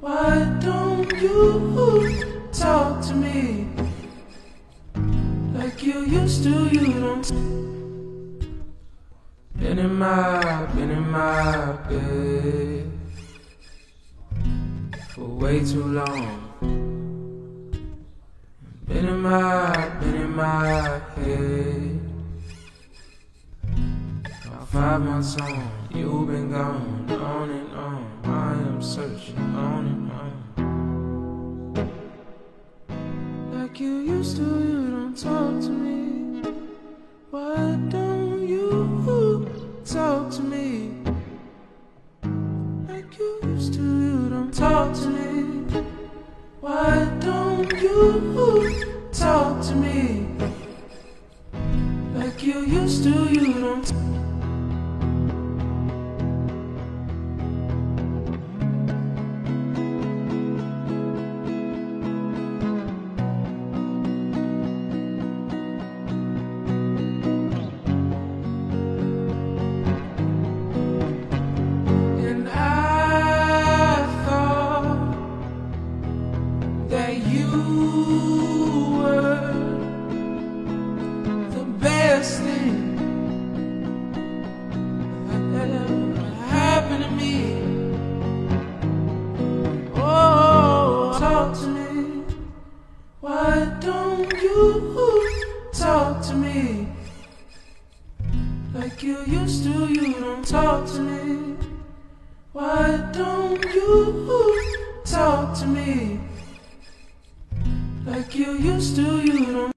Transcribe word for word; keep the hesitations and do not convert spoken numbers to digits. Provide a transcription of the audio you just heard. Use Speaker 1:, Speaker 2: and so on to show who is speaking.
Speaker 1: Why don't you talk to me like you used to? You don't. Been in my, been in my bed for way too long. Been in my, been in my head about five months on. You've been gone, on and on. I am searching on and on. Like you used to, you don't talk to me. Why don't you talk to me like you used to? You don't talk to me. Why don't you talk to me like you used to? You don't. And I thought that you were the best thing that ever happened to me. Oh, talk to me. Why don't you talk to me like you used to? You don't talk to me. Why don't you talk to me like you used to? You don't.